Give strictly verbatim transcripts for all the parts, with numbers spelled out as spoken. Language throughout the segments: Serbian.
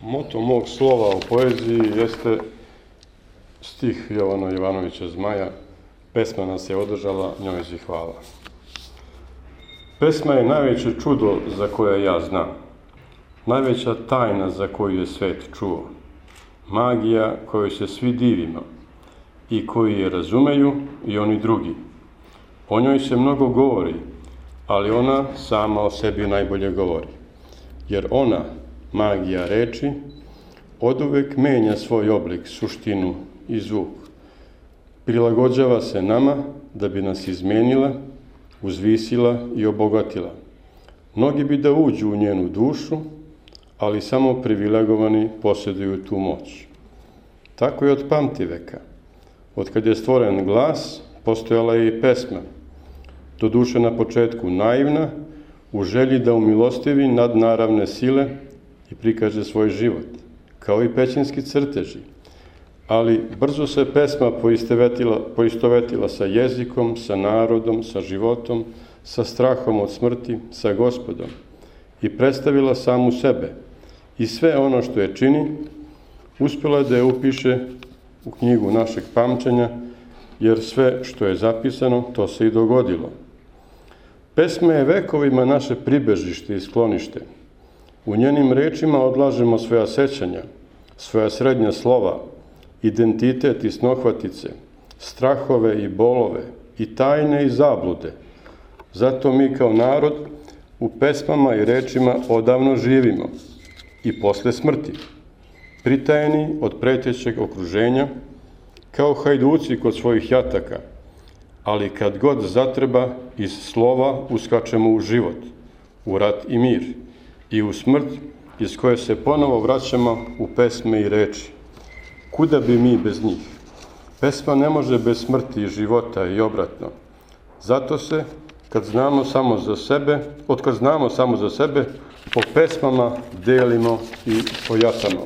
Moto mog slova o poeziji jeste stih Jovana Jovanovića Zmaja: pesma nas je održala, njoj zi hvala. Pesma je najveće čudo za koje ja znam, najveća tajna za koju je svet čuo, magija kojoj se svi divimo i koji je razumeju i oni drugi. O njoj se mnogo govori, ali ona sama o sebi najbolje govori, jer ona, magija reči, oduvek menja svoj oblik, suštinu i zvuk. Prilagođava se nama da bi nas izmenila, uzvisila i obogatila. Mnogi bi da uđu u njenu dušu, ali samo privilegovani posjeduju tu moć. Tako je od pamtiveka. Od kad je stvoren glas, postojala je i pesma. Doduše na početku naivna, u želji da umilostivi nadnaravne sile i prikaže svoj život, kao i pećinski crteži. Ali brzo se pesma poistovetila, poistovetila sa jezikom, sa narodom, sa životom, sa strahom od smrti, sa Gospodom i predstavila samu sebe i sve ono što je čini, uspjela je da je upiše u knjigu našeg pamćenja, jer sve što je zapisano, to se i dogodilo. Pesma je vekovima naše pribežište i sklonište. U njenim rečima odlažemo svoja sećanja, svoja srednja slova, identitet i snohvatice, strahove i bolove, i tajne i zablude. Zato mi kao narod u pesmama i rečima odavno živimo i posle smrti, pritajeni od pretećeg okruženja, kao hajduci kod svojih jataka, ali kad god zatreba, iz slova uskačemo u život, u rat i mir, i u smrt iz koje se ponovo vraćamo u pesme i reči. Kuda bi mi bez njih? Pesma ne može bez smrti i života i obratno. Zato se, kad znamo samo za sebe, od kad znamo samo za sebe, po pesmama delimo i pojatamo.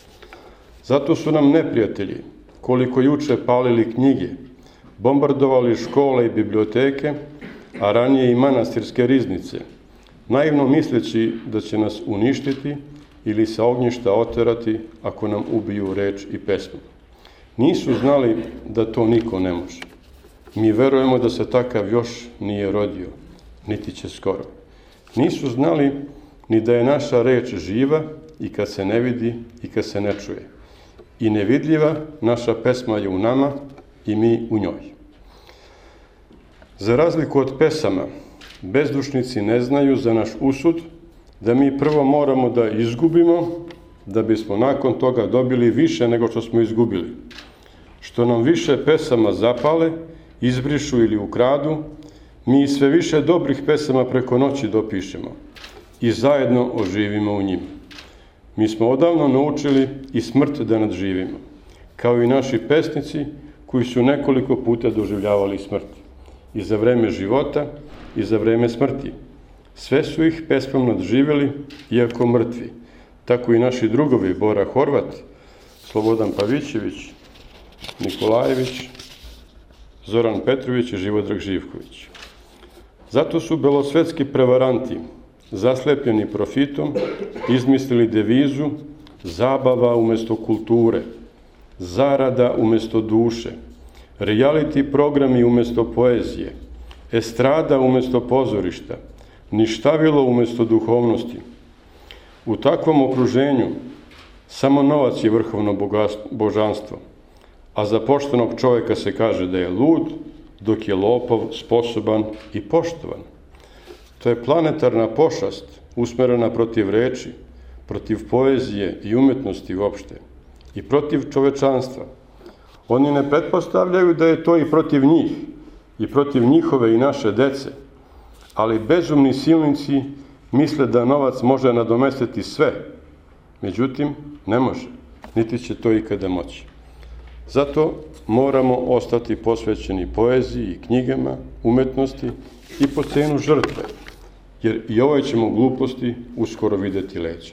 Zato su nam neprijatelji, koliko juče palili knjige, bombardovali škole i biblioteke, a ranije i manastirske riznice, naivno misleći da će nas uništiti ili sa ognjišta oterati ako nam ubiju reč i pesmu. Nisu znali da to niko ne može. Mi verujemo da se takav još nije rodio, niti će skoro. Nisu znali ni da je naša reč živa i kad se ne vidi i kad se ne čuje. I nevidljiva naša pesma je u nama i mi u njoj. Za razliku od pesama, bezdušnici ne znaju za naš usud da mi prvo moramo da izgubimo, da bismo nakon toga dobili više nego što smo izgubili. Što nam više pesama zapale, izbrišu ili ukradu, mi sve više dobrih pesama preko noći dopišemo i zajedno oživimo u njima. Mi smo odavno naučili i smrt da nadživimo, kao i naši pesnici koji su nekoliko puta doživljavali smrt, i za vreme života i za vreme smrti. Sve su ih pesmom nadživjeli, iako mrtvi. Tako i naši drugovi, Bora Horvat, Slobodan Pavićević, Nikolajević, Zoran Petrović i Živodrag Živković. Zato su belosvetski prevaranti, zaslepljeni profitom, izmislili devizu zabava umesto kulture, zarada umesto duše, reality programi umesto poezije, estrada umesto pozorišta, ništavilo umesto duhovnosti. U takvom okruženju samo novac je vrhovno božanstvo, a za poštenog čovjeka se kaže da je lud, dok je lopov sposoban i poštovan. To je planetarna pošast usmerena protiv reči, protiv poezije i umetnosti uopšte i protiv čovečanstva. Oni ne pretpostavljaju da je to i protiv njih, i protiv njihove i naše dece, ali bezumni silnici misle da novac može nadomestiti sve. Međutim, ne može, niti će to ikada moći. Zato moramo ostati posvećeni poeziji i knjigama, umetnosti i po cenu žrtve, jer i ovoj ćemo gluposti uskoro videti leđa.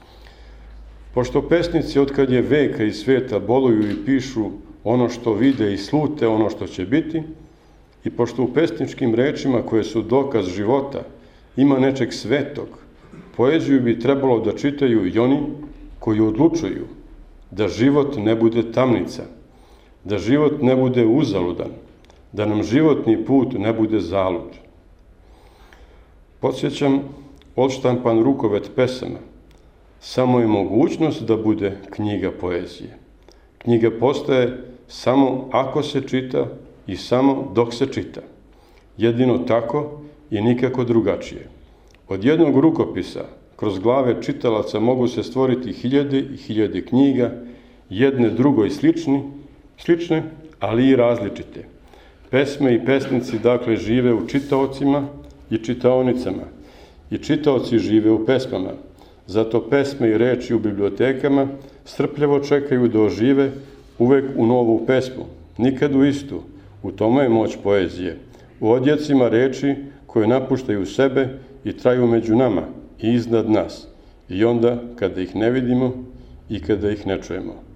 Pošto pesnici otkad je veka i sveta boluju i pišu ono što vide i slute ono što će biti, i pošto u pesničkim rečima koje su dokaz života ima nečeg svetog, poeziju bi trebalo da čitaju i oni koji odlučuju da život ne bude tamnica, da život ne bude uzaludan, da nam životni put ne bude zalud. Podsjećam, odštampan rukovet pesama samo je mogućnost da bude knjiga poezije. Knjiga postaje samo ako se čita i samo dok se čita. Jedino tako i nikako drugačije. Od jednog rukopisa kroz glave čitalaca mogu se stvoriti hiljade i hiljade knjiga, jedne drugoj slični, slične, ali i različite. Pesme i pesnici dakle žive u čitaocima i čitaonicama i čitaoci žive u pesmama. Zato pesme i reči u bibliotekama strpljivo čekaju da ožive uvek u novu pesmu, nikad u istu. U tome je moć poezije. U odjecima reči koje napuštaju sebe i traju među nama i iznad nas. I onda kada ih ne vidimo i kada ih ne čujemo.